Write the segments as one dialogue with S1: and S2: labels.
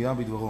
S1: הידיעה בדברו.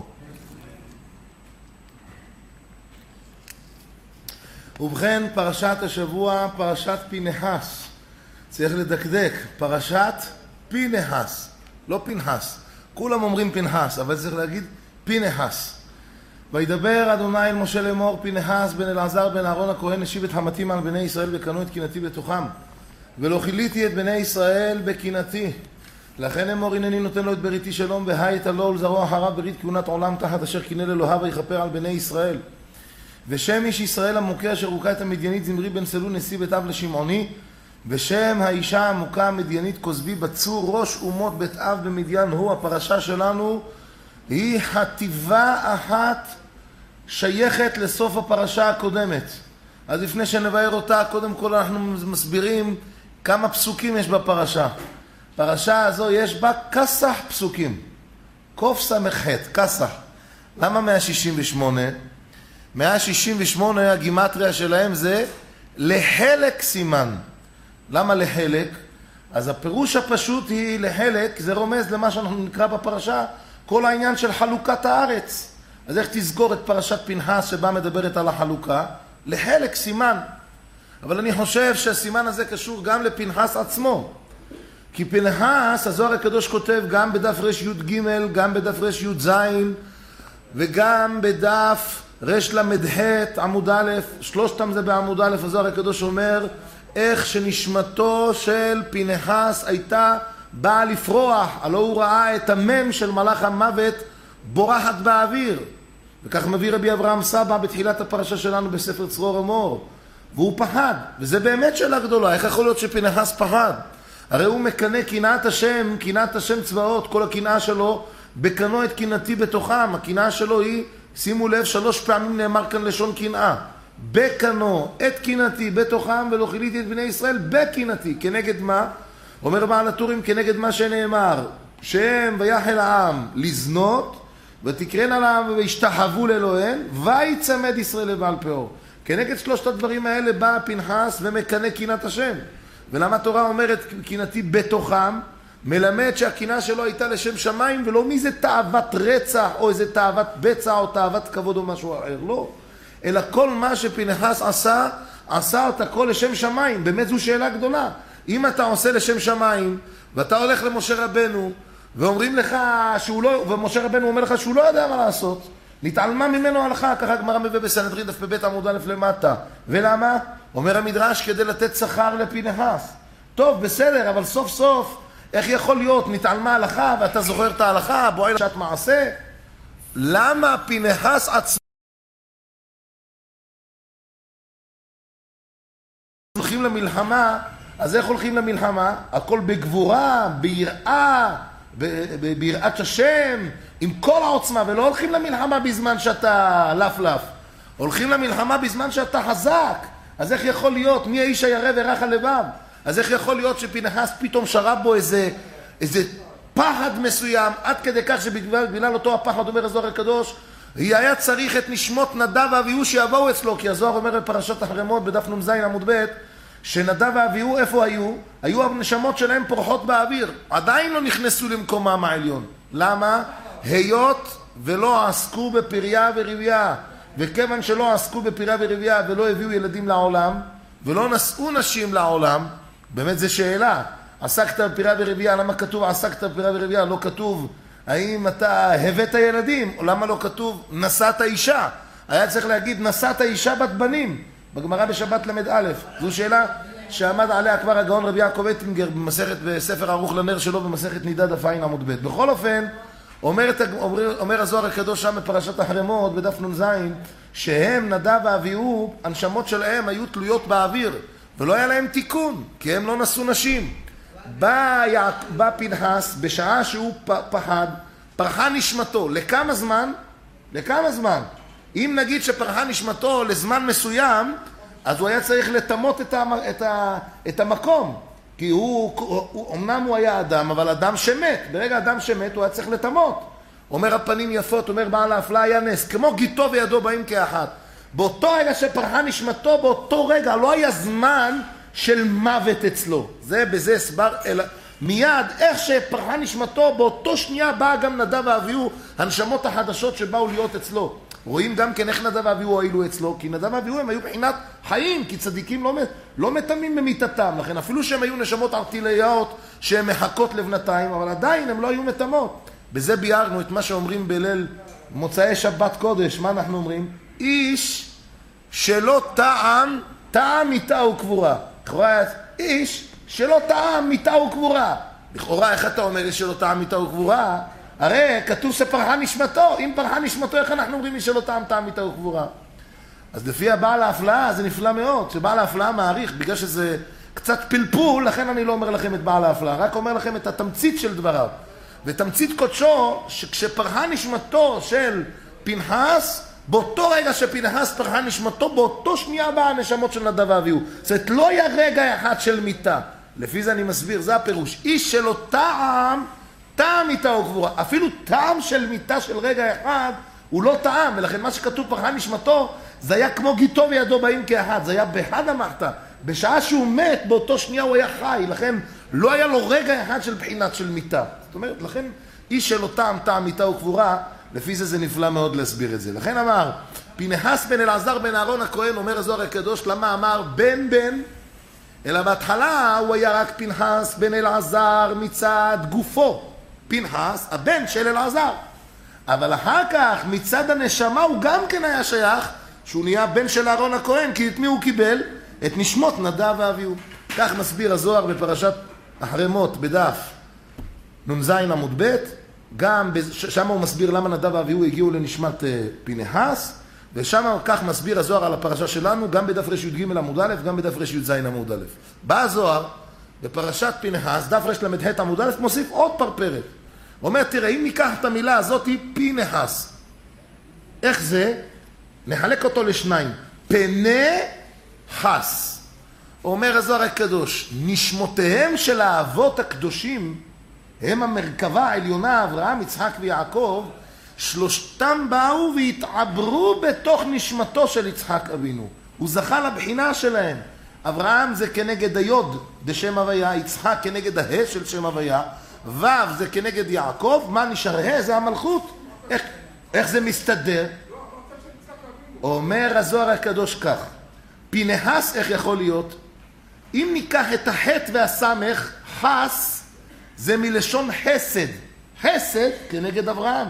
S1: ובכן, פרשת השבוע, פרשת פנחס. צריך לדקדק, פרשת פנחס, לא פנחס. כולם אומרים פנחס, אבל צריך להגיד פנחס. וידבר אדוני אל משה לאמור, פנחס בן אלעזר בן אהרון הכהן השיב את חמתים על בני ישראל וקנו את קנאתי בתוכם, ולא כיליתי את בני ישראל בקנאתי. לכן אמור, הנני נותן לו את בריתי שלום, והייתה לו ולזרוע אחריו ברית כהונת עולם תחת אשר קינא לאלוהיו ויכפר על בני ישראל. ושם איש ישראל המוכה אשר הוכה את המדיינית זמרי בן סלול נשיא בית אב לשמעוני, ושם האישה המוכה המדיינית כוזבי בצור ראש אומות בית אב במדיין הוא. הפרשה שלנו היא חטיבה אחת שייכת לסוף הפרשה הקודמת. אז לפני שנבהר אותה, קודם כל אנחנו מסבירים כמה פסוקים יש בפרשה. פרשה הזו יש בה כסח פסוקים, קוף סמך ח' כסח. למה 168? 168 הגימטריה שלהם זה לחלק סימן. למה לחלק? אז הפירוש הפשוט היא לחלק, זה רומז למה שאנחנו נקרא בפרשה, כל העניין של חלוקת הארץ. אז איך תסגור את פרשת פנחס שבה מדברת על החלוקה? לחלק סימן. אבל אני חושב שהסימן הזה קשור גם לפנחס עצמו. כי פנחס, הזוהר הקדוש כותב גם בדף רש י' ג', גם בדף רש י' ז', וגם בדף רש למ"ח עמוד א', שלושתם זה בעמוד א'. הזוהר הקדוש אומר איך שנשמתו של פנחס הייתה באה לפרוח, הלא הוא ראה את המם של מלאך המוות בורחת באוויר. וכך מביא רבי אברהם סבא בתחילת הפרשה שלנו בספר צרור אמור, והוא פחד. וזה באמת שאלה גדולה, איך יכול להיות שפנחס פחד? הרי הוא מקנה קנאת השם, קנאת השם צבאות, כל הקנאה שלו בקנו את קנאתי בתוכם. הקנאה שלו היא, שימו לב, 3 פעמים נאמר כאן לשון קנאה. בקנו את קנאתי בתוכם, ולא כיליתי את בני ישראל בקנאתי. כנגד מה? אומר בעל הטורים, כנגד מה שנאמר, שהם ויחל העם לזנות, ותקרן לעם וישתחוו לאלוהיהם, ויצמד ישראל לבעל פאור. כנגד 3 הדברים האלה בא פנחס ומקנה קנאת השם. ולמה התורה אומרת קנאתי בתוכם? מלמד שהקנאה שלו הייתה לשם שמיים, ולא מאיזה תאוות רצח או איזה תאוות בצע או תאוות כבוד או משהו אחר, לא. אלא כל מה שפנחס עשה אותה כל לשם שמיים. באמת זו שאלה גדולה. אם אתה עושה לשם שמיים ואתה הולך למשה רבנו ואומרים לך שהוא לא, ומשה רבנו אומר לך שהוא לא יודע מה לעשות, נתעלמה ממנו הלכה, ככה גמרא מביא בסנהדרין דף ב' עמוד א' למטה. ולמה? אומר המדרש כדי לתת שכר לפנחס. טוב, בסדר, אבל סוף סוף איך יכול להיות נתעלמה הלכה ואתה זוכר את ההלכה, בועל שעת מעשה? למה פנחס עצמו הולכים למלחמה? אז איך הולכים למלחמה? הכל בגבורה, ביראה, ביראת השם, עם כל העוצמה, ולא הולכים למלחמה בזמן שאתה לפלף. הולכים למלחמה בזמן שאתה חזק. אז איך יכול להיות? מי האיש הירא ורך הלבב? אז איך יכול להיות שפנחס פתאום שרה בו איזה פחד מסוים, עד כדי כך שבגלל אותו הפחד, אומר הזוהר הקדוש, היה צריך את נשמות נדב ואביהו שיבואו אצלו. כי הזוהר אומר בפרשת החרמות בדף נ"ז עמוד ב' שנדב ואביהו איפה היו? היו הנשמות שלהם פורחות באוויר, עדיין לא נכנסו למקומם העליון. למה? היות ולא עסקו בפריה ורבייה. וכיוון שלא עסקו בפריה ורבייה ולא הביאו ילדים לעולם ולא נשאו נשים לעולם, באמת זו שאלה. עסקת בפריה ורבייה, למה כתוב עסקת בפריה ורבייה? לא כתוב האם אתה הבאת ילדים, או למה לא כתוב נשאת אישה? היה צריך להגיד נשאת אישה בת בנים בגמרא בשבת למד א'. זו שאלה שעמד עליה כבר הגאון רבי יעקב אטינגר בספר ערוך לנר שלו במסכת נידה דף ע' עמוד ב'. בכל אופן אומר הזוהר הקדוש שם בפרשת החרמות בדף נ"ז שהם נדב ואביהו, הנשמות שלהם היו תלויות באוויר ולא היה להם תיקון כי הם לא נשאו נשים. בא פנחס בשעה שהוא פחד, פרחה נשמתו. לכמה זמן? לכמה זמן? אם נגיד שפרחה נשמתו לזמן מסוים, אז הוא היה צריך לתמות את המקום. כי אמנם הוא היה אדם, אבל אדם שמת. ברגע אדם שמת הוא היה צריך לתמות. אומר הפנים יפות, אומר בעל ההפלאה היה נס. כמו גיטו וידו באים כאחת. באותו רגע שפרחה נשמתו, באותו רגע לא היה זמן של מוות אצלו. זה בזה הסבר מיד, איך שפרחה נשמתו, באותו שנייה באה גם נדב ואביהו, הנשמות החדשות שבאו להיות אצלו. רואים גם כן איך נדב ואביהו הועילו אצלו, כי נדב ואביהו הם היו בחינת חיים, כי צדיקים לא מתמים במיתתם, לכן אפילו שהם היו נשמות ארטילאיות שהן מחכות לבנתיים, אבל עדיין הם לא היו מתמות. בזה ביארנו את מה שאומרים בליל מוצאי שבת קודש. מה אנחנו אומרים? איש שלא טעם מיתה וקבורה. איש שלא טעם מיתה וקבורה. לכאורה איך אתה אומר איש שלא טעם מיתה וקבורה? הרי כתוב שפרחה נשמתו. אם פרחה נשמתו, איך אנחנו אומרים איש שלא טעם מיתה וקבורה? אז לפי הבעל ההפלאה זה נפלא מאוד, שבעל ההפלאה מעריך, בגלל שזה קצת פלפול, לכן אני לא אומר לכם את בעל ההפלאה, רק אומר לכם את התמצית של דבריו. ותמצית קודשו, שכשפרחה נשמתו של פנחס, באותו רגע שפנחס פרחה נשמתו, באותו שנייה באה הנשמות של נדב ואביהו. זאת אומרת, לא היה רגע אחד של מיתה. לפי זה אני מסביר, זה הפירוש. איש שלא טעם מיתה וקבורה. אפילו טעם של מיתה של רגע אחד, הוא לא טעם, ולכן מה שכתוב פרחה נשמתו, זה היה כמו גיטו וידו באים כאחד, זה היה בהד המחתה. בשעה שהוא מת, באותו שנייה הוא היה חי, לכן לא היה לו רגע אחד של בחינת של מיתה. זאת אומרת, לכן איש שלא טעם מיתה וקבורה, לפי זה נפלא מאוד להסביר את זה. לכן אמר, פנחס בן אלעזר בן אהרון הכהן, אומר הזוהר הקדוש, למה אמר בן, אלא בהתחלה הוא היה רק פנחס בן אלעזר מצד גופו. פנחס, הבן של אלעזר. אבל אחר כך, מצד הנשמה, הוא גם כן היה שייך, שהוא נהיה בן של אהרון הכהן, כי את מי הוא קיבל? את נשמות נדב ואביהו. כך מסביר הזוהר בפרשת אחרי מות, בדף נ"ז עמוד ב', גם שם הוא מסביר למה נדב ואביהו הגיעו לנשמת פנחס, ושם כך מסביר הזוהר על הפרשה שלנו, גם בדף ר"ג עמוד א', גם בדף ר"ז עמוד א'. בא הזוהר, בפרשת פנחס, דף ר"ח עמוד א', מוסיף עוד פרפרת. הוא אומר, תראה, אם ניקח את המילה הזאת, פנחס. איך זה? נחלק אותו לשניים. פנה חס. אומר הזוהר הקדוש, נשמותיהם של האבות הקדושים, הם המרכבה העליונה, אברהם, יצחק ויעקב, שלושתם באו והתעברו בתוך נשמתו של יצחק אבינו. הוא זכה לבחינה שלהם. אברהם זה כנגד היוד בשם הוויה, יצחק כנגד הה של שם הוויה, ו' זה כנגד יעקב, מה נשאר? ה' זה המלכות. איך זה מסתדר? אומר הזוהר הקדוש כך, פנחס איך יכול להיות? אם ניקח את החטא והסמך, חס, זה מלשון חסד. חסד כנגד אברהם.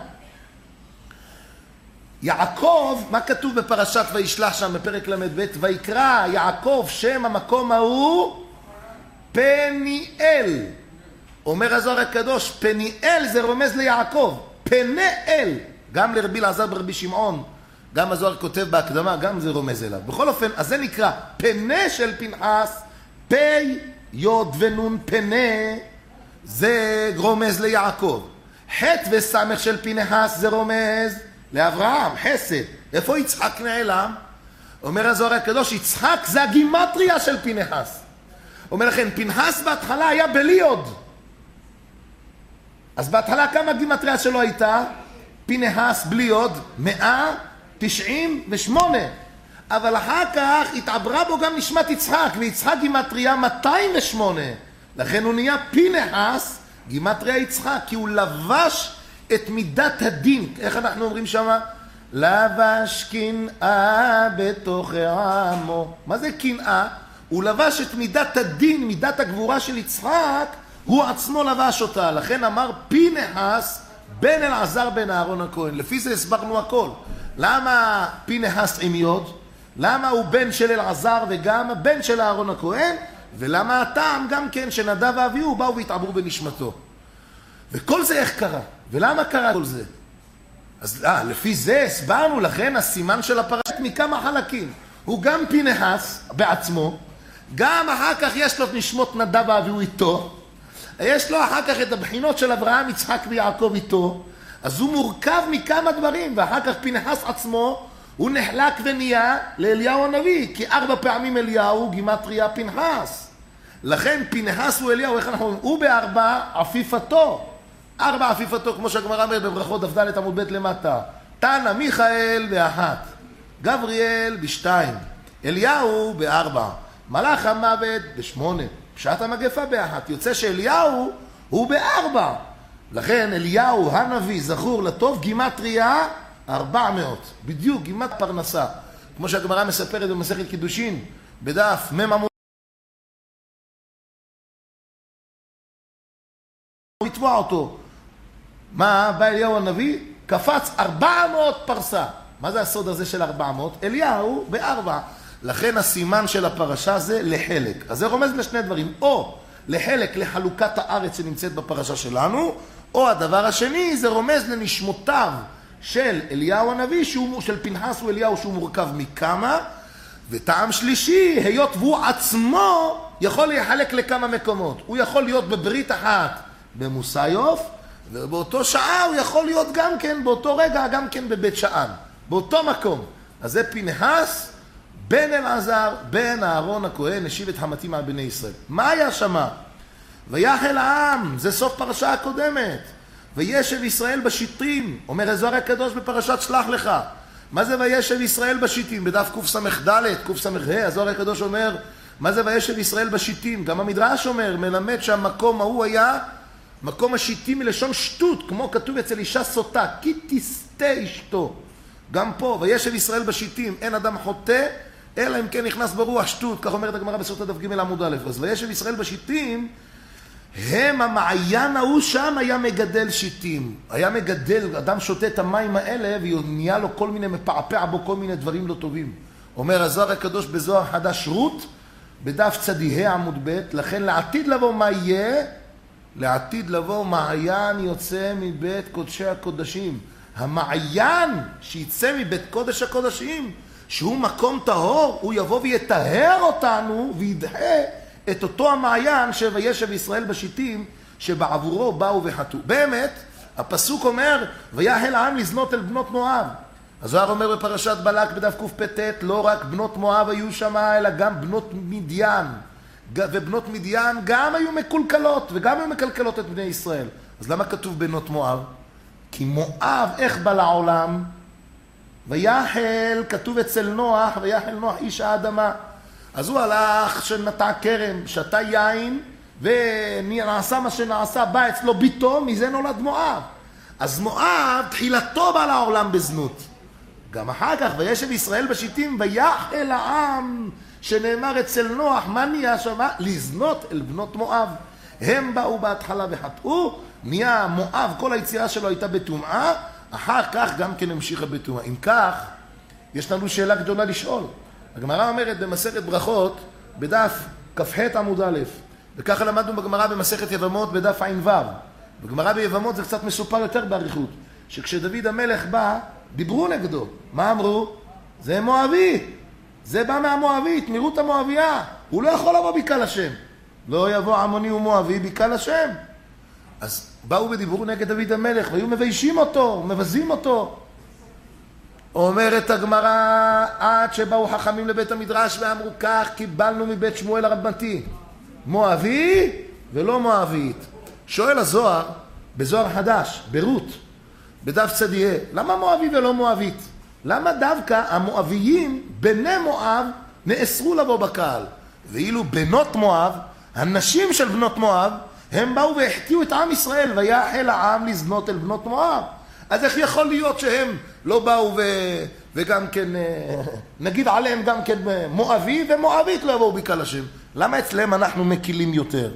S1: יעקב, מה כתוב בפרשת וישלח שם בפרק ל"ב? ויקרא יעקב שם המקום ההוא פניאל. אומר הזוהר הקדוש, פניאל זה רומז ליעקב. פנאל, גם לרבי אלעזר ברבי שמעון, גם הזוהר כותב בהקדמה, גם זה רומז אליו. בכל אופן, אז זה נקרא פנה של פנחס, פי, יוד ונון פנה, זה רומז ליעקב. חטא וסמך של פנחס זה רומז לאברהם, חסד. איפה יצחק נעלם? אומר הזוהר הקדוש, יצחק זה הגימטריה של פנחס. אומר לכן, פנחס בהתחלה היה בלי יוד. אז בהתחלה כמה גימטריה שלו הייתה? פנחס בלי יוד 198. אבל אחר כך התעברה בו גם נשמת יצחק, ויצחק גימטריה 208. לכן הוא נהיה פנחס, גימטריה יצחק, כי הוא לבש את מידת הדין. איך אנחנו אומרים שמה? לבש קנאה בתוך עמו. מה זה קנאה? הוא לבש את מידת הדין, מידת הגבורה של יצחק, הוא עצמו לבש אותה. לכן אמר פנחס בן אלעזר בן אהרון הכהן. לפי זה הסברנו הכל. למה פנחס עם יוד? למה הוא בן של אלעזר וגם בן של אהרון הכהן? ולמה הטעם גם כן שנדב ואביהו באו והתעברו בנשמתו? וכל זה איך קרה? ולמה קרה כל זה? אז לפי זה הסברנו לכן הסימן של הפרשת מכמה חלקים. הוא גם פנחס בעצמו, גם אחר כך יש לו נשמות נדב ואביהו איתו, יש לו אחר כך את הבחינות של אברהם, יצחק ויעקב איתו, אז הוא מורכב מכמה דברים, ואחר כך פנחס עצמו הוא נחלק ונהיה לאליהו הנביא, כי 4 פעמים אליהו גימטריה פנחס. לכן פנחס הוא אליהו, איך אנחנו אומרים? הוא ב4 עפיפתו. 4 עפיפתו, כמו שהגמרא אומרת בברכות דף ד' עמוד ב' למטה. תנא מיכאל ב1, גבריאל ב2, אליהו ב4, מלאך המוות ב8, פשט המגפה באחת. יוצא שאליהו הוא בארבע. לכן אליהו הנביא זכור לטוב גימטריה 400. בדיוק, גימט פרנסה. כמו שהגמרא מספרת במסכת קידושין, בדף מ' עמוד. לתבוע אותו. מה? בא אליהו הנביא, קפץ 400 פרסה. מה זה הסוד הזה של 400? אליהו בארבע. לכן הסימן של הפרשה זה לחלק. אז זה רומז לשני דברים. או לחלק, לחלוקת הארץ שנמצאת בפרשה שלנו, או הדבר השני, זה רומז לנשמותיו של אליהו הנביא, של פנחס ואליהו, שהוא מורכב מכמה. וטעם שלישי, היות והוא עצמו יכול להיחלק לכמה מקומות. הוא יכול להיות בברית אחת במוסיוף, ובאותו שעה הוא יכול להיות גם כן, באותו רגע גם כן בבית שאן. באותו מקום. אז זה פנחס, בן אלעזר, בן אהרון הכהן, השיב את חמתי מעל בני ישראל. מה היה שמה? ויחל העם, זה סוף פרשה הקודמת. וישב ישראל בשיטים, אומר הזוהר הקדוש בפרשת שלח לך. מה זה וישב ישראל בשיטים? בדף קס"ד, קס"ה, הזוהר הקדוש אומר, מה זה וישב ישראל בשיטים? גם המדרש אומר, מלמד שהמקום ההוא היה מקום השיטים מלשון שטות, כמו כתוב אצל אישה סוטה, כי תסתה אשתו. גם פה, וישב ישראל בשיטים, אין אדם חוטא, אלא אם כן נכנס ברוח שטות, כך אומרת הגמרא בסוטה דף ג' עמוד א'. אז וישב ישראל בשיטים, הם המעיין ההוא שם היה מגדל שיטים. היה מגדל, אדם שותה את המים האלה, ונהיה לו כל מיני, מפעפע בו כל מיני דברים לא טובים. אומר הזוהר הקדוש בזוהר חדש רות, בדף צדיעה עמוד ב', לכן לעתיד לבוא מה יהיה? לעתיד לבוא מעיין יוצא מבית קודשי הקודשים. המעיין שיצא מבית קודש הקודשים, שהוא מקום טהור, הוא יבוא ויטהר אותנו וידחה את אותו המעיין שוישב ישראל בשיטים שבעבורו באו וחטאו. באמת, הפסוק אומר, ויחל העם לזנות אל בנות מואב. הזוהר אומר בפרשת בלק בדף קפ"ט, לא רק בנות מואב היו שמה, אלא גם בנות מדיין. ובנות מדיין גם היו מקולקלות, וגם היו מקלקלות את בני ישראל. אז למה כתוב בנות מואב? כי מואב איך בא לעולם? ויחל, כתוב אצל נוח, ויחל נוח איש האדמה. אז הוא הלך שנטע כרם, שתה יין, ונעשה מה שנעשה, בא אצלו ביתו, מזה נולד מואב. אז מואב תחילתו בא לעולם בזנות. גם אחר כך, וישב ישראל בשיטים, ויחל העם, שנאמר אצל נוח, מה נהיה שם? לזנות אל בנות מואב. הם באו בהתחלה וחטאו, נהיה מואב, כל היצירה שלו הייתה בטומאה, אחר כך גם כן המשיכה בטומאה. אם כך, יש לנו שאלה גדולה לשאול. הגמרא אומרת במסכת ברכות, בדף כ"ח עמוד א', וככה למדנו בגמרא במסכת יבמות בדף ע"ו. בגמרא ביבמות זה קצת מסופר יותר באריכות, שכשדוד המלך בא, דיברו נגדו. מה אמרו? זה מואבי. זה בא מהמואבית, מרות המואביה. הוא לא יכול לבוא בקהל השם. לא יבוא עמוני ומואבי בקהל השם. אז באו ודיברו נגד דוד המלך, והיו מביישים אותו, מבזים אותו. אומרת הגמרא, עד שבאו חכמים לבית המדרש ואמרו כך, קיבלנו מבית שמואל הרבתי. מואבי ולא מואבית. שואל הזוהר, בזוהר חדש, ברות, בדף צדיעה, למה מואבי ולא מואבית? למה דווקא המואביים, בני מואב, נאסרו לבוא בקהל? ואילו בנות מואב, הנשים של בנות מואב, הם באו והחטיאו את עם ישראל, ויחל העם לזנות אל בנות מואב. אז איך יכול להיות שהם לא באו וגם כן, נגיד עליהם גם כן מואבי ומואבית לא יבואו בקהל השם? למה אצלם אנחנו מקילים יותר?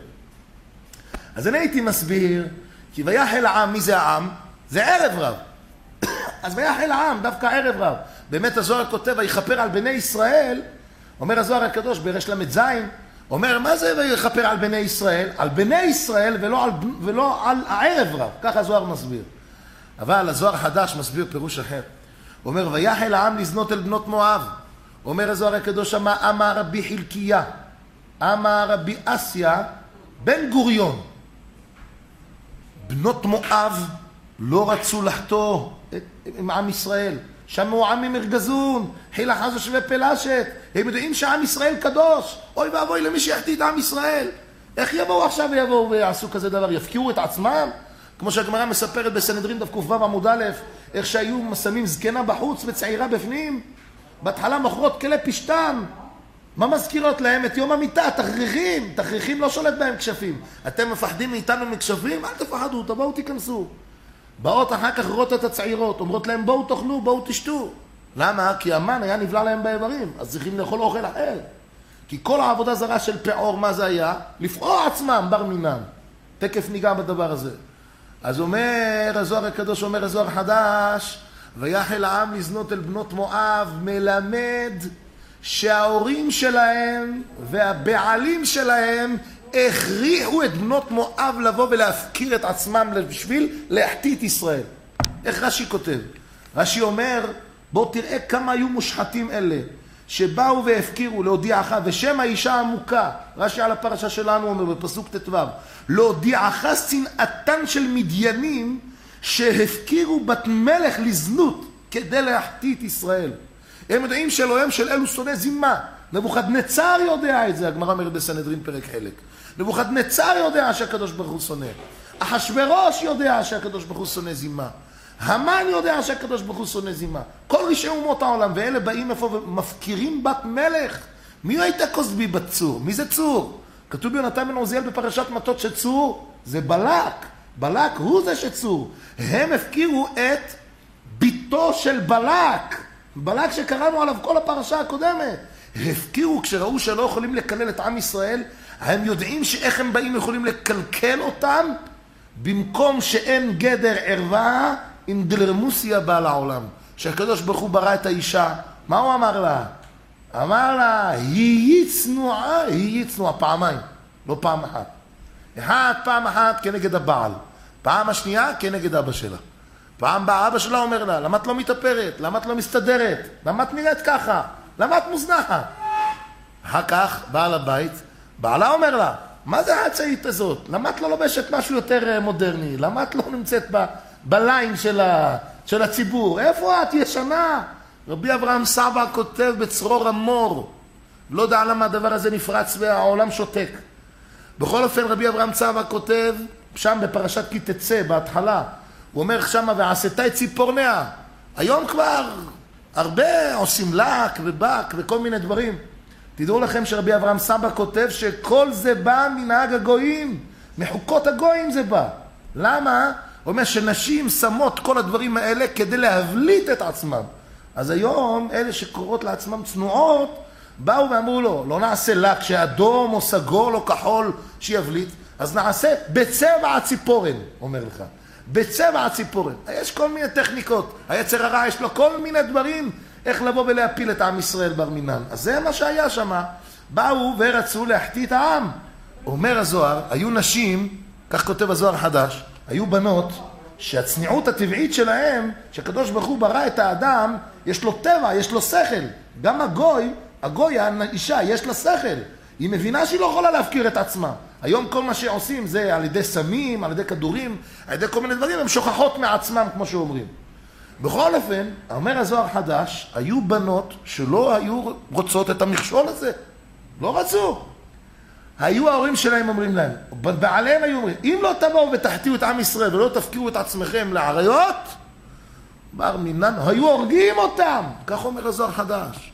S1: אז אני הייתי מסביר, כי ויחל העם, מי זה העם? זה ערב רב. אז ויחל העם, דווקא ערב רב. באמת הזוהר כותב, ויכפר על בני ישראל, אומר הזוהר הקדוש ברש ל"ז, אומר, מה זה ויכפר על בני ישראל? על בני ישראל ולא על הערב רב. ככה הזוהר מסביר. אבל הזוהר חדש מסביר פירוש אחר. אומר, ויחל העם לזנות אל בנות מואב. אומר הזוהר הקדוש, אמר רבי חלקיה, אמר רבי אסיה, בן גוריון. בנות מואב לא רצו לחטוא עם עם ישראל. שם הוא עם ממרגזון, חילה חזוש ופלשת. הם יודעים שעם ישראל קדוש. אוי ואבוי למי שיחטיא את עם ישראל. איך יבואו עכשיו ויבואו ויעשו כזה דבר? יפקיעו את עצמם? כמו שהגמרא מספרת בסנהדרין דף ק"ו עמוד א', איך שהיו שמים זקנה בחוץ וצעירה בפנים. בהתחלה מוכרות כלי פשתן. מה מזכירות להם? את יום המיטה, תכריכים. תכריכים לא שולט בהם כשפים. אתם מפחדים מאיתנו מכשפים? אל תפחדו, תבואו תיכנסו. באות אחר כך רוטות הצעירות, אומרות להם בואו תאכלו, בואו תשתו. למה? כי המן היה נבלע להם באיברים, אז צריכים לאכול אוכל אחר. כי כל העבודה זרה של פעור, מה זה היה? לפעור עצמם, בר מינן. תקף ניגע בדבר הזה. אז אומר הזוהר הקדוש, אומר הזוהר החדש, ויחל העם לזנות אל בנות מואב, מלמד שההורים שלהם והבעלים שלהם הכריחו את בנות מואב לבוא ולהפקיר את עצמם בשביל להחטיא את ישראל. איך רש"י כותב? רש"י אומר, בוא תראה כמה היו מושחתים אלה, שבאו והפקירו להודיעך, ושם האישה המוכה, רש"י על הפרשה שלנו אומר בפסוק ט"ו, להודיעך שנאתן של מדיינים שהפקירו בת מלך לזנות כדי להחטיא את ישראל. הם יודעים שאלוהים של אלו שונא זימה. נבוכדנצר יודע את זה, הגמרא אומרת בסנהדרין פרק חלק. נבוכדנצר יודע שהקדוש ברוך הוא שונא. אחשוורוש יודע שהקדוש ברוך הוא שונא זימה. המן יודע שהקדוש ברוך הוא שונא זימה. כל רשעי אומות העולם, ואלה באים איפה ומפקירים בת מלך. מי הייתה כוסבי בצור? מי זה צור? כתוב ביונתן בן עוזיאל בפרשת מטות שצור, זה בלק. בלק הוא זה שצור. הם הפקירו את ביתו של בלק. בלק שקראנו עליו כל הפרשה הקודמת. הפקירו כשראו שלא יכולים לקלל את עם ישראל, הם יודעים שאיך הם באים יכולים לקלקל אותם, במקום שאין גדר ערווה עם דלרמוסיה בא לעולם. שהקדוש ברוך הוא ברא את האישה, מה הוא אמר לה? אמר לה, היא צנועה פעמיים, לא פעם אחת. פעם אחת כנגד הבעל, פעם השנייה כנגד אבא שלה. פעם באה אבא שלה אומר לה, למה את לא מתאפרת? למה את לא מסתדרת? למה את נראית ככה? למה את מוזנחת? אחר כך בעל הבית, בעלה אומר לה, מה זה הצעית הזאת? למה את לא לובשת משהו יותר מודרני? למה את לא נמצאת בליין של הציבור? איפה את ישנה? רבי אברהם סבא כותב בצרור המור, לא יודע למה הדבר הזה נפרץ והעולם שותק. בכל אופן רבי אברהם סבא כותב שם בפרשת כי תצא בהתחלה, הוא אומר שמה ועשתה את ציפורניה. היום כבר הרבה עושים לק ובק וכל מיני דברים. תדעו לכם שרבי אברהם סבא כותב שכל זה בא מנהג הגויים, מחוקות הגויים זה בא. למה? הוא אומר שנשים שמות כל הדברים האלה כדי להבליט את עצמם. אז היום אלה שקוראות לעצמם צנועות באו ואמרו לו, לא נעשה לק שאדום או סגול או כחול שיבליט, אז נעשה בצבע הציפורן, אומר לך. בצבע הציפורן. יש כל מיני טכניקות. היצר הרע יש לו כל מיני דברים איך לבוא ולהפיל את עם ישראל בר מינן. אז זה מה שהיה שם. באו ורצו להחטיא את העם. אומר הזוהר, היו נשים, כך כותב הזוהר החדש, היו בנות שהצניעות הטבעית שלהם, שהקדוש ברוך הוא ברא את האדם, יש לו טבע, יש לו שכל. גם הגוי, האישה, יש לה שכל. היא מבינה שהיא לא יכולה להפקיר את עצמה. היום כל מה שעושים זה על ידי סמים, על ידי כדורים, על ידי כל מיני דברים, הם שוכחות מעצמם כמו שאומרים. בכל אופן, אומר הזוהר חדש, היו בנות שלא היו רוצות את המכשול הזה. לא רצו. היו ההורים שלהם אומרים להם, בעליהם היו אומרים, אם לא תבואו ותחטיאו את עם ישראל ולא תפקירו את עצמכם לעריות, בר מינן, היו הורגים אותם. כך אומר הזוהר חדש.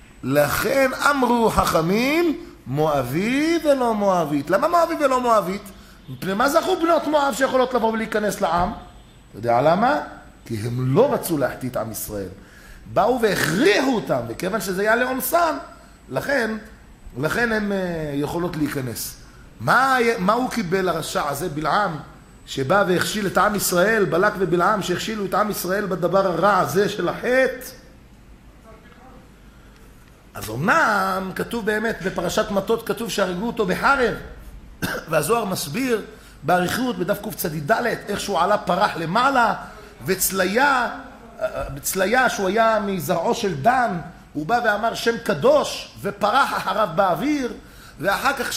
S1: לכן אמרו חכמים, מואבי ולא מואבית. למה מואבי ולא מואבית? מפני מה זכו בנות מואב שיכולות לבוא ולהיכנס לעם? אתה יודע למה? כי הם לא רצו להחטיא את עם ישראל. באו והכריחו אותם, וכיוון שזה היה לאונסן, לכן הם יכולות להיכנס. מה הוא קיבל הרשע הזה, בלעם, שבא והכשיל את עם ישראל, בלק ובלעם, שהכשילו את עם ישראל בדבר הרע הזה של החטא? אז אמנם כתוב באמת בפרשת מטות, כתוב שהרגו אותו בחרב, והזוהר מסביר בעריכות בדף קצ"ד איך שהוא עלה פרח למעלה, וצליה שהוא היה מזרעו של דן, הוא בא ואמר שם קדוש ופרח אחריו באוויר, ואחר כך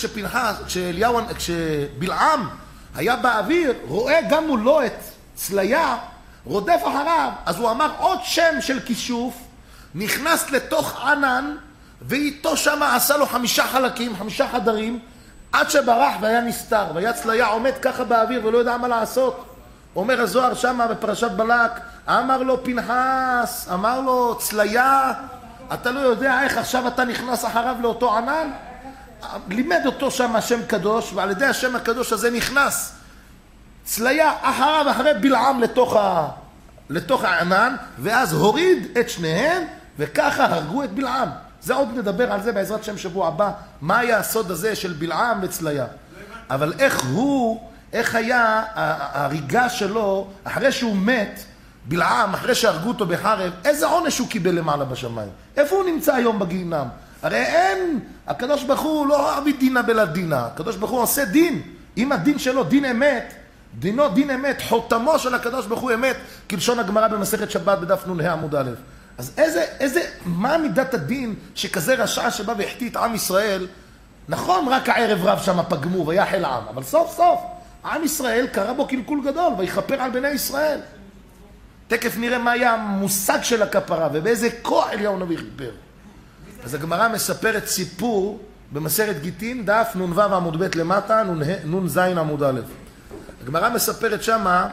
S1: כשבלעם היה באוויר, רואה גם מולו את צליה, רודף אחריו, אז הוא אמר עוד שם של כישוף, נכנס לתוך ענן, ואיתו שם עשה לו 5 חלקים, 5 חדרים, עד שברח והיה נסתר, והיה צליה עומד ככה באוויר ולא יודע מה לעשות. אומר הזוהר שם בפרשת בלק, אמר לו פנחס, אמר לו צליה, אתה לא יודע איך עכשיו אתה נכנס אחריו לאותו ענן? לימד אותו שם השם קדוש, ועל ידי השם הקדוש הזה נכנס צליה אחריו, אחרי בלעם לתוך הענן, ואז הוריד את שניהם, וככה הרגו את בלעם. זה עוד נדבר על זה בעזרת שם שבוע הבא, מה היה הסוד הזה של בלעם וצליה. אבל איך היה הריגה שלו, אחרי שהוא מת, בלעם, אחרי שהרגו אותו בחרב, איזה עונש הוא קיבל למעלה בשמיים? איפה הוא נמצא היום בגיהינום? הרי אין, הקדוש ברוך הוא לא אוהב דינה בלא דינה, הקדוש ברוך הוא עושה דין. אם הדין שלו דין אמת, דינו דין אמת, חותמו של הקדוש ברוך הוא אמת, כלשון הגמרא במסכת שבת בדף נ"ה עמוד א'. אז מה מידת הדין שכזה רשע שבא והחטיא את עם ישראל? נכון, רק הערב רב שם פגמו ויחל העם, אבל סוף סוף עם ישראל קרא בו קלקול גדול ויכפר על בני ישראל. תכף נראה מה היה המושג של הכפרה ובאיזה כוח אליהו הנביא כיפר. אז הגמרא מספרת סיפור במסכת גיטין, דף נ"ו עמוד ב' למטה, נ"ז עמוד א'. הגמרא מספרת שמה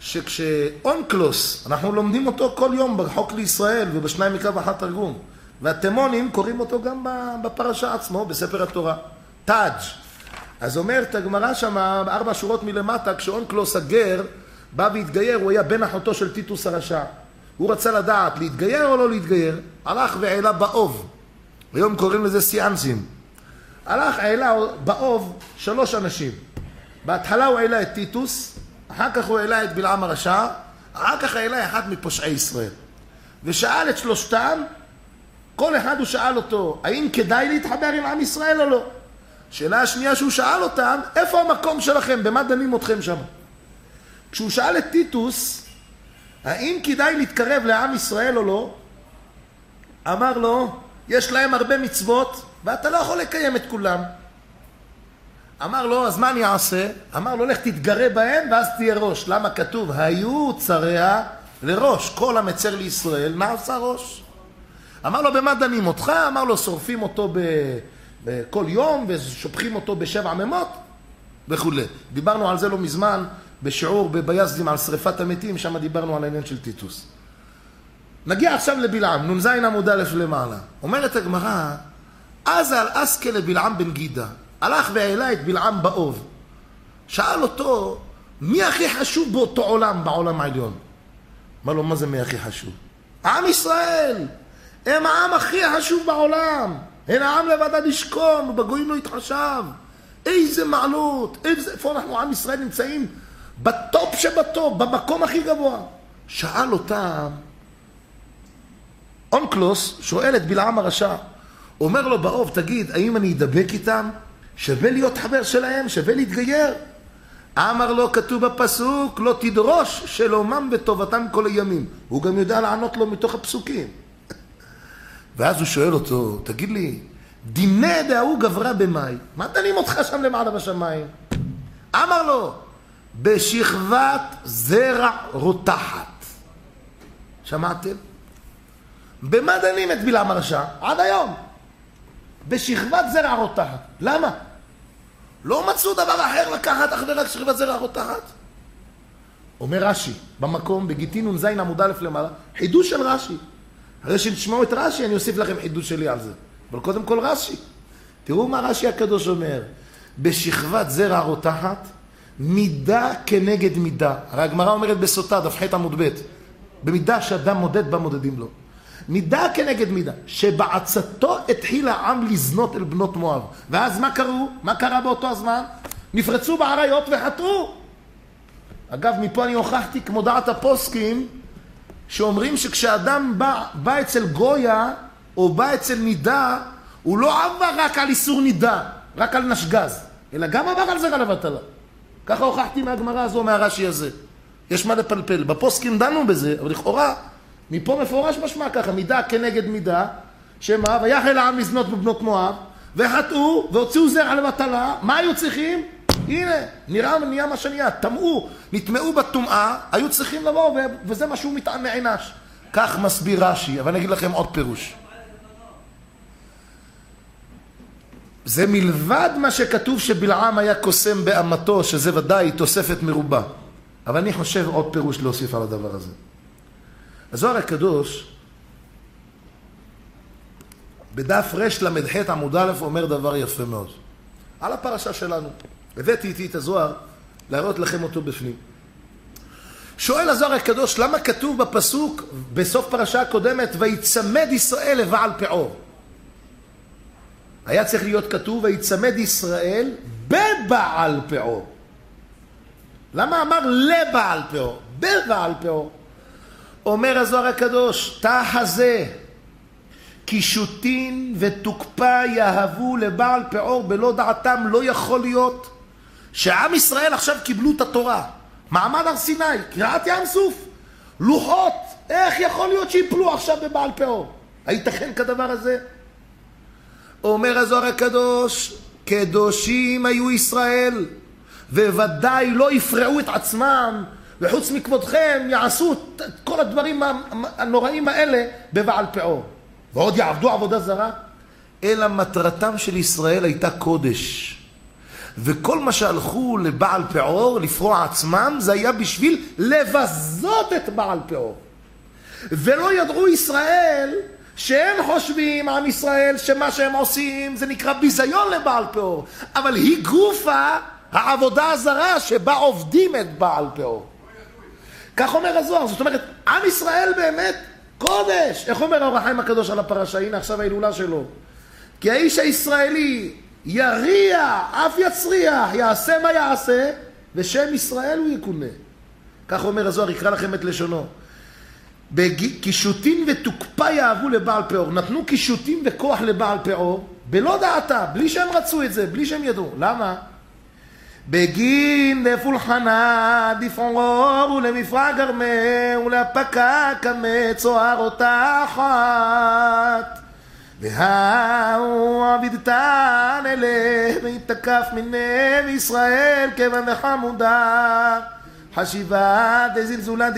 S1: שכשאונקלוס, אנחנו לומדים אותו כל יום בחוק לישראל ובשניים מקרא ואחת תרגום, והתימונים קוראים אותו גם בפרשה עצמו, בספר התורה, תאג'. אז אומרת הגמרא שמה, 4 שורות מלמטה, כשאונקלוס הגר בא והתגייר, הוא היה בן אחותו של טיטוס הרשע. הוא רצה לדעת להתגייר או לא להתגייר, הלך ועלה באוב. היום קוראים לזה סיאנסים. הלך, העלה באוב 3 אנשים. בהתחלה הוא העלה את טיטוס, אחר כך הוא העלה את בלעם הרשע, אחר כך העלה אחד מפושעי ישראל. ושאל את שלושתם, כל אחד הוא שאל אותו, האם כדאי להתחבר עם עם ישראל או לא? שאלה השנייה שהוא שאל אותם, איפה המקום שלכם? במה דנים אתכם שם? כשהוא שאל את טיטוס, האם כדאי להתקרב לעם ישראל או לא? אמר לו, יש להם הרבה מצוות, ואתה לא יכול לקיים את כולם. אמר לו, אז מה אני אעשה? אמר לו, לך תתגרה בהם ואז תהיה ראש. למה כתוב? היו צריה לראש. כל המצר לישראל נעשה ראש. אמר לו, במה דנים אותך? אמר לו, שורפים אותו בכל יום ושופכים אותו ב7 ממות וכו'. דיברנו על זה לא מזמן בשיעור ביזדים על שריפת המתים, שם דיברנו על העניין של טיטוס. נגיע עכשיו לבלעם, נ"ז עמוד א' למעלה. אומרת הגמרא, אז על אסקה לבלעם בן גידה, הלך והעלה את בלעם באוב. שאל אותו, מי הכי חשוב באותו עולם, בעולם העליון? אמר לו, מה זה מי הכי חשוב? עם ישראל! הם העם הכי חשוב בעולם. הם העם לבדד ישכון, ובגויים לא יתחשב. איזה מעלות, איפה אנחנו עם ישראל נמצאים? בטופ שבטופ, במקום הכי גבוה. שאל אותם, אונקלוס שואל את בלעם הרשע, אומר לו באוב, תגיד, האם אני אדבק איתם? שווה להיות חבר שלהם, שווה להתגייר. אמר לו, כתוב בפסוק, לא תדרוש שלומם וטובתם כל הימים. הוא גם יודע לענות לו מתוך הפסוקים. ואז הוא שואל אותו, תגיד לי, דיני דהוא גברה במאי, מה דנים אותך שם למעלה בשמיים? אמר לו, בשכבת זרע רותחת. שמעתם? במה דנים את בלעם הרשע? עד היום. בשכבת זרע רותחת. למה? לא מצאו דבר אחר לקחת אחרי רק שכבת זרע רותחת. אומר רש"י, במקום, בגיטין נ"ז עמוד א' למעלה, חידוש של רש"י. הרי שתשמעו את רש"י, אני אוסיף לכם חידוש שלי על זה. אבל קודם כל רש"י. תראו מה רש"י הקדוש אומר. בשכבת זרע רותחת, מידה כנגד מידה. הרי הגמרא אומרת בסוטה, דף ח' עמוד ב', במידה שאדם מודד בה מודדים לו. מידה כנגד מידה, שבעצתו התחיל העם לזנות אל בנות מואב. ואז מה קרה באותו הזמן? נפרצו בעריות וחטאו. אגב, מפה אני הוכחתי כמו דעת הפוסקים, שאומרים שכשאדם בא אצל גויה, או בא אצל נידה, הוא לא עבר רק על איסור נידה, רק על נשגז, אלא גם עבר על זרע לבטלה. ככה הוכחתי מהגמרא הזו, מהרש"י הזה. יש מה לפלפל. בפוסקים דנו בזה, אבל לכאורה, מפה מפורש משמע ככה, מידה כנגד מידה, שמה, ויחל העם לזנות בבנות מואב, וחטאו, והוציאו זרע לבטלה, מה היו צריכים? הנה, נהיה מה שנהיה, טמאו, נטמאו בטומאה, היו צריכים לבוא, וזה משהו מענש. כך מסביר רש"י, אבל אני אגיד לכם עוד פירוש. זה מלבד מה שכתוב שבלעם היה קוסם באמתו, שזה ודאי תוספת מרובה. אבל אני חושב עוד פירוש להוסיף על הדבר הזה. הזוהר הקדוש בדף רש למדחת עמוד א' אומר דבר יפה מאוד. על הפרשה שלנו. הבאתי איתי את הזוהר להראות לכם אותו בפנים. שואל הזוהר הקדוש, למה כתוב בפסוק בסוף פרשה הקודמת, ויצמד ישראל לבעל פעור? היה צריך להיות כתוב, ויצמד ישראל בבעל פעור. למה אמר לבעל פעור? בבעל פעור. אומר הזוהר הקדוש, תחזה, קישוטין ותוקפה יהבו לבעל פעור בלא דעתם. לא יכול להיות שעם ישראל עכשיו קיבלו את התורה, מעמד הר סיני, קריעת ים סוף, לוחות, איך יכול להיות שיפלו עכשיו בבעל פעור? הייתכן כדבר הזה? אומר הזוהר הקדוש, קדושים היו ישראל, וודאי לא יפרעו את עצמם, וחוץ מכבודכם יעשו את כל הדברים הנוראים האלה בבעל פעור. ועוד יעבדו עבודה זרה? אלא מטרתם של ישראל הייתה קודש. וכל מה שהלכו לבעל פעור, לפרוע עצמם, זה היה בשביל לבזות את בעל פעור. ולא ידעו ישראל שהם חושבים, עם ישראל, שמה שהם עושים זה נקרא ביזיון לבעל פעור. אבל היא גופה העבודה הזרה שבה עובדים את בעל פעור. כך אומר הזוהר. זאת אומרת, עם ישראל באמת קודש. איך אומר האור החיים הקדוש על הפרשה? הנה עכשיו ההילולה שלו. כי האיש הישראלי יריע, אף יצריח, יעשה מה יעשה, ושם ישראל הוא יקונה. כך אומר הזוהר, יקרא לכם את לשונו. קישוטים ותוקפה יאהבו לבעל פעור. נתנו קישוטים וכוח לבעל פעור, בלא דעתה, בלי שהם רצו את זה, בלי שהם ידעו. למה? בגין לפולחנה דפעור ולמפרע גרמה ולהפקה כמה צוער אותה אחת. והוא עבידתן אלה ויתקף מנב ישראל כיוון וחמודה חשיבה דזלזולה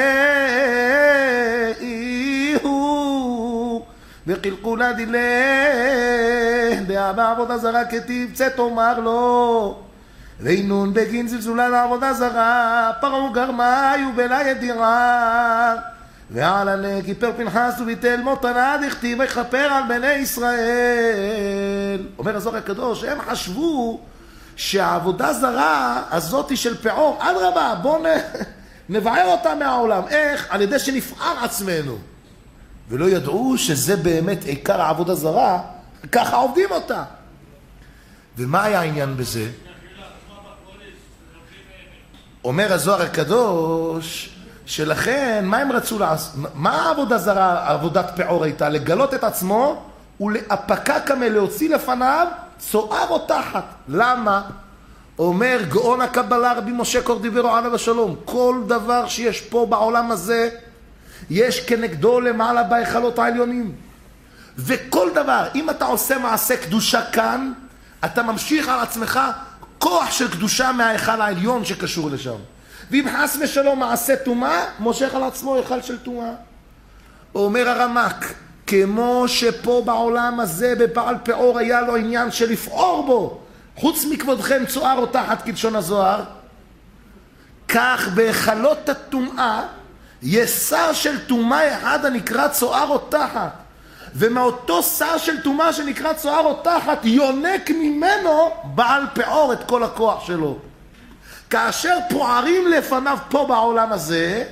S1: דלאיהו וחלקולה דלה דאבא עבודה זרה כתיב צא תאמר לו ואינון בגין זלזולה לעבודה זרה פרעו גרמי ובלה ידירה ועלנה כיפר פנחס וביטל מותנה דכתיב ויכפר על בני ישראל. אומר הזוהר הקדוש, הם חשבו שהעבודה זרה הזאת של פעור, אדרבה, בואו נבער אותה מהעולם. איך? על ידי שנפער עצמנו. ולא ידעו שזה באמת עיקר העבודה זרה, ככה עובדים אותה. ומה היה העניין בזה? אומר הזוהר הקדוש, שלכן, מה הם רצו לעשות? מה העבודה זרה, עבודת פעור הייתה? לגלות את עצמו ולהפקה כמה, להוציא לפניו צוער או תחת. למה? אומר גאון הקבלה רבי משה קורדיברו עליו השלום, כל דבר שיש פה בעולם הזה, יש כנגדו למעלה בהיכלות העליונים. וכל דבר, אם אתה עושה מעשה קדושה כאן, אתה ממשיך על עצמך כוח של קדושה מההיכל העליון שקשור לשם. ואם חס ושלום מעשה טומאה, מושך על עצמו היכל של טומאה. אומר הרמק, כמו שפה בעולם הזה בבעל פעור היה לו עניין של לפעור בו, חוץ מכבודכם צוער או תחת כלשון הזוהר, כך בהיכלות הטומאה יש שר של טומאה אחד הנקרא צוער או תחת, ומאותו שר של טומאה שנקרא צוער או תחת יונק ממנו בעל פעור את כל הכוח שלו. כאשר פוערים לפניו פה בעולם הזה,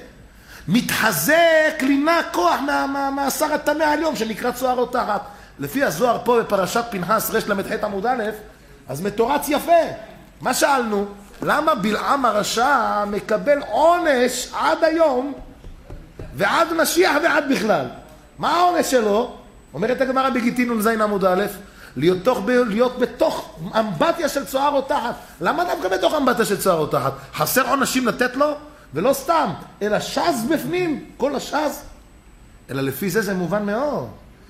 S1: מתחזק לינה כוח מהשר הטמא העליון שנקרא צוער או תחת. לפי הזוהר פה בפרשת פנחס רש למדחת עמוד א', אז מתורץ יפה. מה שאלנו? למה בלעם הרשע מקבל עונש עד היום ועד משיח ועד בכלל? מה העונש שלו? אומרת הגמרא בגיטין נ"ז עמוד א', להיות בתוך אמבטיה של צוער או תחת. למה דווקא בתוך אמבטיה של צוער או תחת? חסר עונשים לתת לו? ולא סתם, אלא שז בפנים, כל השז. אלא לפי זה מובן מאוד.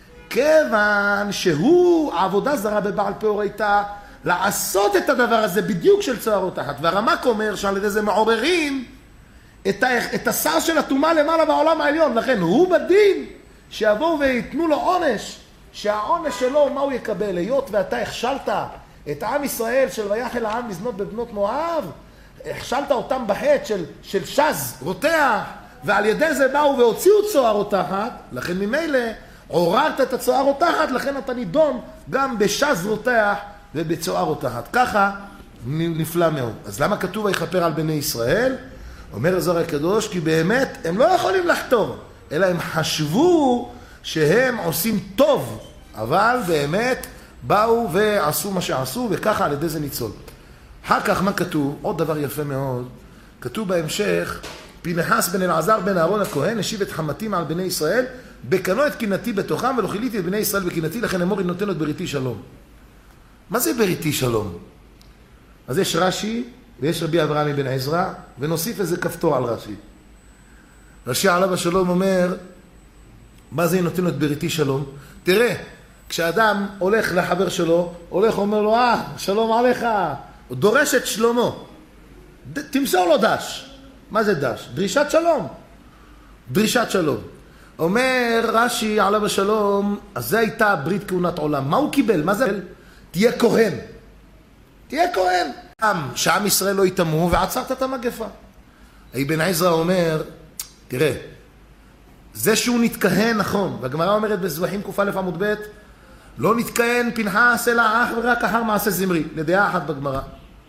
S1: כיוון שהוא עבודה זרה בבעל פעור הייתה לעשות את הדבר הזה בדיוק של צוער או תחת. והרמק אומר שעל ידי זה מעוררים את השר של הטומאה למעלה בעולם העליון. לכן הוא בדין שיבואו ויתנו לו עונש, שהעונש שלו מה הוא יקבל? היות ואתה הכשלת את עם ישראל של ויחל העם לזנות בבנות מואב, הכשלת אותם בחטא של שז, רותח, ועל ידי זה באו והוציאו צוער או תחת, לכן ממילא עוררת את הצוהר רותחת, לכן אתה נידון גם בשז רותח ובצוהר רותחת. ככה נפלא מאוד. אז למה כתוב ויכפר על בני ישראל? אומר הזוהר הקדוש, כי באמת הם לא יכולים לחתור, אלא הם חשבו שהם עושים טוב, אבל באמת באו ועשו מה שעשו, וככה על ידי זה ניצול. אחר כך מה כתוב? עוד דבר יפה מאוד. כתוב בהמשך, פנחס בן אלעזר בן אהרון הכהן השיב את חמתי מעל בני ישראל, בקנו את קנאתי בתוכם ולא חיליתי את בני ישראל בקנאתי, לכן אמור נותן לו את בריתי שלום. מה זה בריתי שלום? אז יש רש"י ויש רבי אברהם בן עזרא, ונוסיף איזה כפתור על רש"י. רש"י עליו השלום אומר, מה זה נותן לו את בריתי שלום? תראה, כשאדם הולך לחבר שלו, הולך אומר לו, שלום עליך, הוא דורש את שלומו. תמסור לו דש. מה זה דש? דרישת שלום. דרישת שלום. אומר רש"י עליו השלום, אז זה הייתה ברית כהונת עולם. מה הוא קיבל? מה זה? תהיה כהן. תהיה כהן. שעם ישראל לא יתמו ועצרת את המגפה. אבן עזרא אומר, תראה, זה שהוא נתכהן נכון, והגמרא אומרת בזבחים ק"א עמוד ב', לא נתכהן פנחס אלא אך ורק אחר מעשה זמרי, לדעה אחת בגמרא.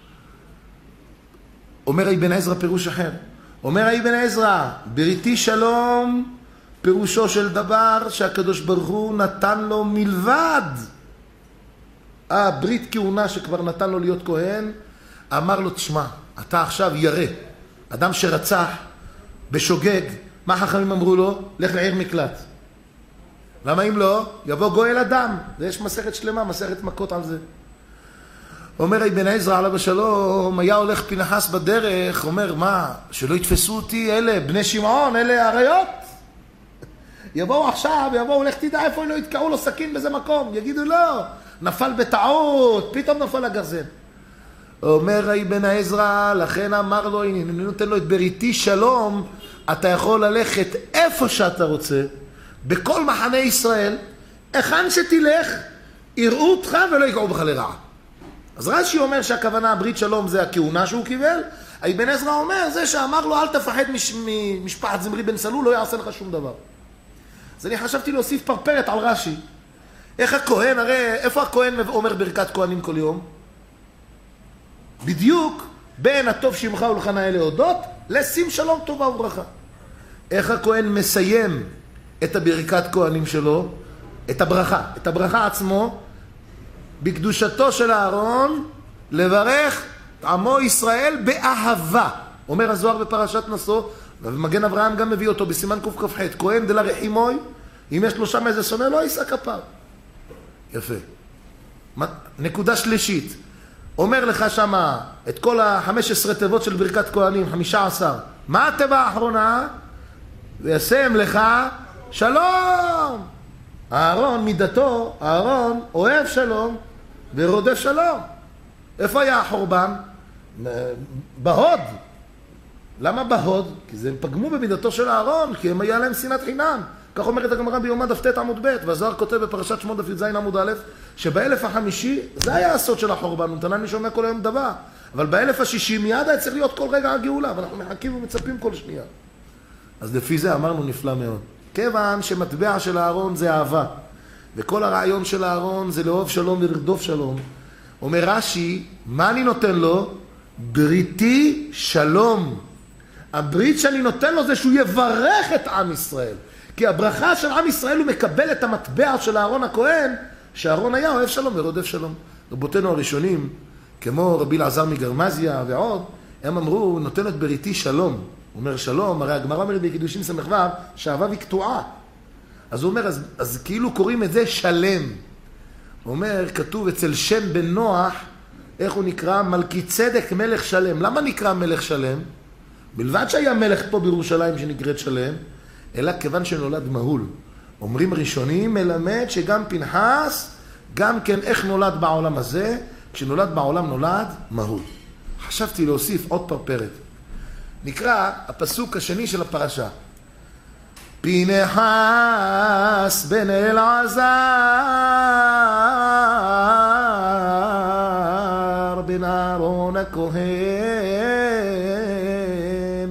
S1: אומר אבן עזרא פירוש אחר. אומר אבן עזרא, בריתי שלום פירושו של דבר שהקדוש ברוך הוא נתן לו מלבד ברית כהונה שכבר נתן לו להיות כהן, אמר לו, תשמע, אתה עכשיו ירא, אדם שרצח בשוגג, מה חכמים אמרו לו? לך לעיר מקלט. למה אם לא? יבוא גואל אדם. ויש מסכת שלמה, מסכת מכות על זה. אומר אבן עזרא עליו השלום, היה הולך פנחס בדרך, אומר, מה, שלא יתפסו אותי אלה, בני שמעון, אלה עריות? יבואו עכשיו, יבואו, לך תדע איפה לא יתקעו לו סכין בזה מקום. יגידו לא, נפל בטעות, פתאום נפל הגרזן. אומר אבן עזרא, לכן אמר לו, אני נותן לו את בריתי שלום, אתה יכול ללכת איפה שאתה רוצה, בכל מחנה ישראל, היכן שתלך, יראו אותך ולא יקעו בך לרעה. אז רש"י אומר שהכוונה, ברית שלום זה הכהונה שהוא קיבל, אבן עזרא אומר, זה שאמר לו, אל תפחד ממשפחת זמרי בן סלול, לא יעשה לך שום דבר. אז אני חשבתי להוסיף פרפרת על רש"י. איך הכהן, הרי איפה הכהן אומר ברכת כהנים כל יום? בדיוק בין הטוב שמך ולחנה להודות, לשים שלום טובה וברכה. איך הכהן מסיים את הברכת כהנים שלו, את הברכה עצמו, בקדושתו של אהרון, לברך עמו ישראל באהבה. אומר הזוהר בפרשת נשוא, ומגן אברהם גם מביא אותו בסימן קכ"ח, כהן דלה רחימוי, אם יש לו שם איזה שונא, לא יישא כפר. יפה. נקודה שלישית. אומר לך שמה את כל 15 תיבות של ברכת כהנים, 15. מה התיבה האחרונה? וישם לך שלום. אהרון מידתו, אהרון אוהב שלום ורודף שלום. איפה היה החורבן? בהוד. למה בהוד? כי זה פגמו במידתו של אהרון, כי הם היה להם שנאת חינם. כך אומרת הגמרא ביומא דף ט עמוד ב', והזוהר כותב בפרשת שמות דף י"ז עמוד א', שבאלף החמישי, זה היה הסוד של החורבן, נתנן אני שומע כל היום דבר, אבל באלף השישי מיד היה צריך להיות כל רגע הגאולה, ואנחנו מחכים ומצפים כל שנייה. אז לפי זה אמרנו נפלא מאוד. כיוון שמטבע של אהרון זה אהבה, וכל הרעיון של אהרון זה לאהוב שלום ולרדוף שלום, אומר רש"י, מה אני נותן לו? בריתי שלום. הברית שאני נותן לו זה שהוא יברך את עם ישראל. כי הברכה של עם ישראל הוא מקבל את המטבע של אהרון הכהן, שאהרון היה אוהב שלום ורודף שלום. רבותינו הראשונים, כמו רבי אלעזר מגרמזיה ועוד, הם אמרו, הוא נותן את בריתי שלום. הוא אומר שלום, הרי הגמרא אומרת בקידושין ס"ו, שהאהבה היא קטועה. אז הוא אומר, אז כאילו קוראים את זה שלם. הוא אומר, כתוב אצל שם בן נוח, איך הוא נקרא? מלכי צדק מלך שלם. למה נקרא מלך שלם? בלבד שהיה מלך פה בירושלים שנקראת שלם, אלא כיוון שנולד מהול. אומרים ראשונים, מלמד שגם פנחס, גם כן איך נולד בעולם הזה, כשנולד בעולם נולד מהול. חשבתי להוסיף עוד פרפרת. נקרא הפסוק השני של הפרשה. פנחס בן אלעזר בן אהרון הכהן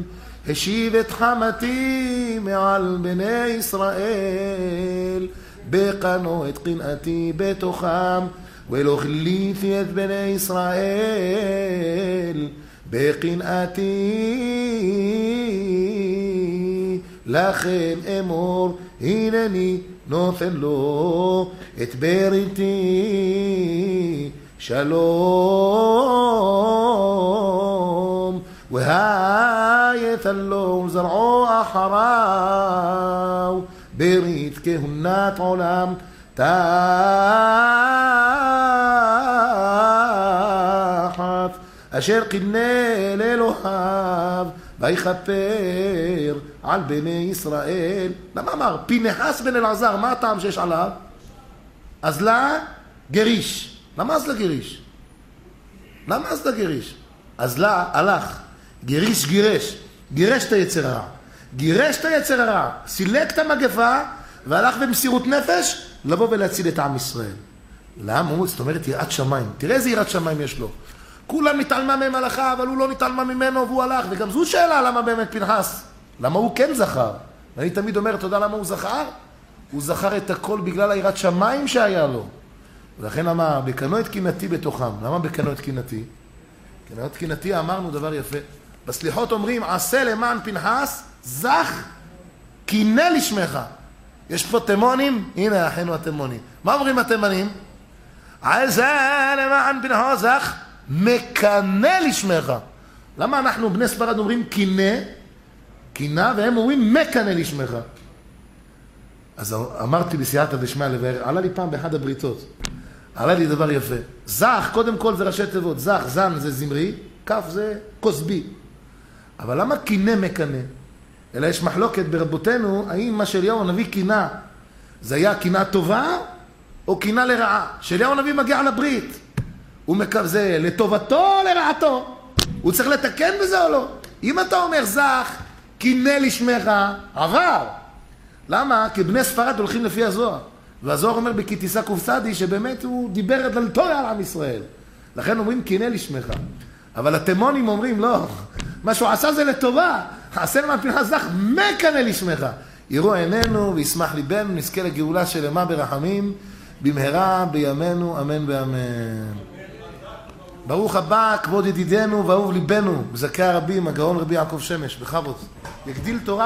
S1: השיב את חמתי מעל בני ישראל בקנו את קנאתי בתוכם, ולא חליתי את בני ישראל בקנאתי. לכן אמור, הנני נותן לו את בריתי שלום, והייתן לו זרעו אחריו ברית כהונת עולם תחת, אשר קינא לאלוהיו ויכפר על בני ישראל. למה אמר? פנחס בן אלעזר, מה הטעם שיש עליו? אז לה גריש. למה אז לה גריש? למה אז לה גריש? אז לה הלך, גריש גירש, גירש את היצר הרע, גירש את היצר הרע, סילק את המגפה והלך במסירות נפש לבוא ולהציל את עם ישראל. למה? זאת אומרת יראת שמיים. תראה איזה יראת שמיים יש לו. כולם נתעלמה מהם הלכה, אבל הוא לא נתעלמה ממנו והוא הלך. וגם זו שאלה למה באמת פנחס, למה הוא כן זכר. ואני תמיד אומר, אתה יודע למה הוא זכר? הוא זכר את הכל בגלל היראת שמיים שהיה לו. ולכן אמר, בקנו את קנאתי בתוכם. למה בקנו את קנאתי? קנו את קנאתי אמרנו דבר יפה. בסליחות אומרים, עשה למען פנחס זך קינא לשמך. יש פה תימונים? הנה אחינו התימונים. מה אומרים התימנים? עשה למען פנחס זך מקנא לשמך. למה אנחנו בני ספרד אומרים קינא, קינא, והם אומרים מקנא לשמך? אז אמרתי בסייעתא דשמיא לבאר, עלה לי פעם באחד הבריתות, עלה לי דבר יפה. זך, קודם כל זה ראשי תיבות, זך, זן זה זמרי, כף זה כוסבי. אבל למה קינא מקנא? אלא יש מחלוקת ברבותינו, האם מה שאליהו הנביא קינא, זה היה קינא טובה או קינא לרעה? שאליהו הנביא מגיע לברית, זה לטובתו או לרעתו? הוא צריך לתקן בזה או לא? אם אתה אומר זך, קינא לשמך, עבר. למה? כי בני ספרד הולכים לפי הזוהר. והזוהר אומר בכתיסה קופסדי שבאמת הוא דיבר את דלתו על עם ישראל. לכן אומרים קינא לשמך. אבל התימונים אומרים לא, מה שהוא עשה זה לטובה. עשה למען פנחס זך מקנא לשמך. יראו עינינו וישמח ליבנו, נזכה לגאולה שלמה ברחמים במהרה בימינו אמן ואמן. ברוך הבא כבוד ידידנו ואהוב ליבנו בזכי הרבים הגאון רבי יעקב שמש בכבוד. יגדיל תורה